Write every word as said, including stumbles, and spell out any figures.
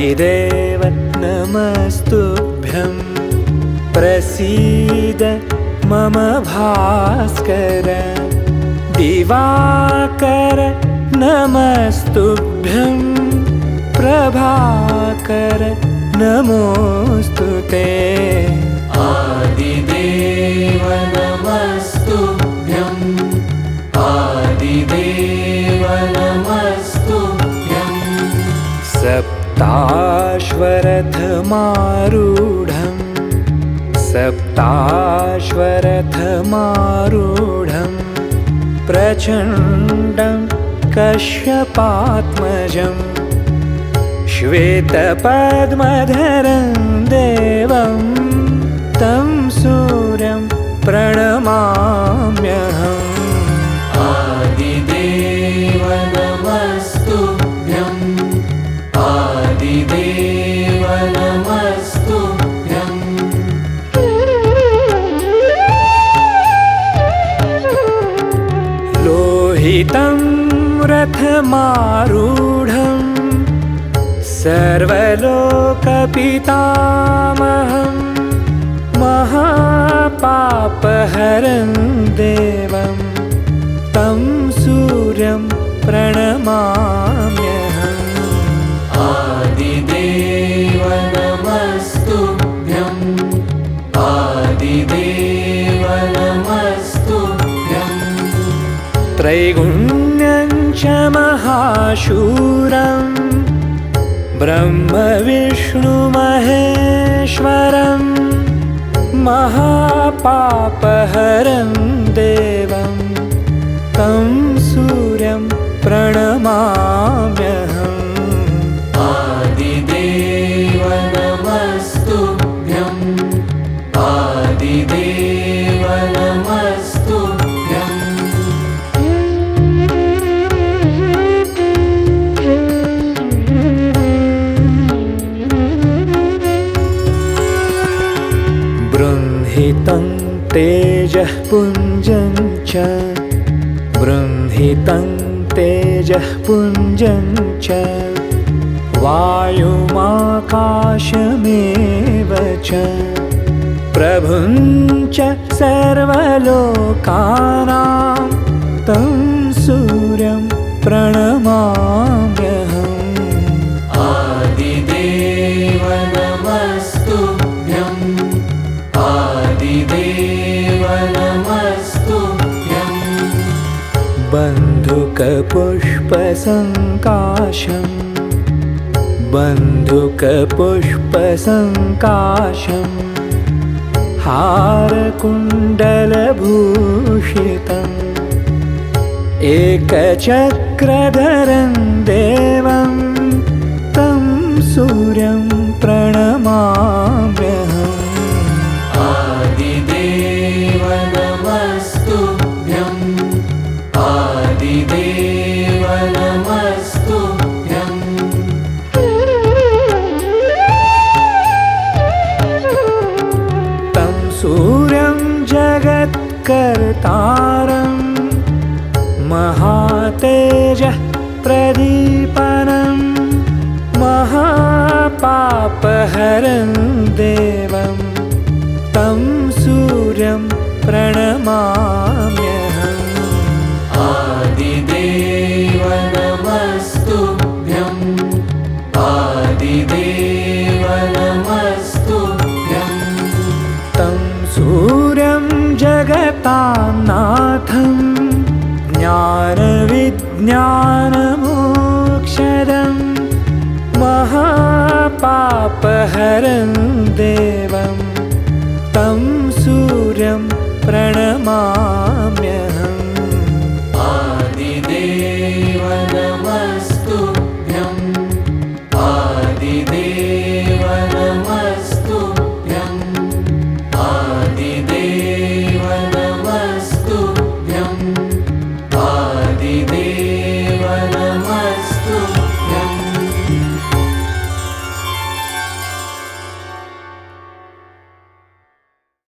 आदिदेव नमस्तुभ्यं प्रसीद मम भास्कर दिवाकर नमस्तुभ्यं प्रभाकर नमोस्तुते आदिदेव नमस्तुभ्यं आदिदेव नमस्तुभ्यं सप्ताश्वरथमारूढं सप्ताश्वरथमारूढं प्रचण्डं कश्यपात्मजं श्वेतपद्मधरं देवं तं सूर्यं प्रणमाम्यहम् आदिदेव नमस्तुभ्यं आदिदेव नमस्तुभ्यं लोहितं रथमारूढं सर्वलोकपितामहं महापापहरं देवं तं सूर्यं प्रणमाम्यहम् आदिदेव नमस्तुभ्यं आदिदेव नमस्तुभ्यं त्रैगुण्यं च महाशूरं ब्रह्मविष्णुमहेश्वरं महापापहरं देवं तं सूर्यं प्रणमाम्यहम् आदिदेव नमस्तुभ्यं आदिदेव नमस्तुभ्यं बृंहितं तेजः पुञ्जं च बृंहितं तेजः पुञ्जं च वायुमाकाशमेव च प्रभुं च सर्वलोकानां तं सूर्यं प्रणमाम्यहम् आदिदेव नमस्तुभ्यं आदिदेव नमस्तुभ्यं बन्धुकपुष्पसङ्काशं बन्धुकपुष्पसङ्काशं हारकुण्डलभूषितम् एकचक्रधरं देवं तं सूर्यं प्रणमाम्यहम् आदिदेव नमस्तुभ्यं आदिदेव नमस्तुभ्यं तं सूर्यं जगत्कर्तारं महातेजः प्रदीपनं महापापहरं देवं तं सूर्यं प्रणमाम्यहम् आदिदेव नमस्तुभ्यं आदिदेव नमस्तुभ्यं तं सूर्यं जगतां नाथं ज्ञानविज्ञानमोक्षदं महापापहरं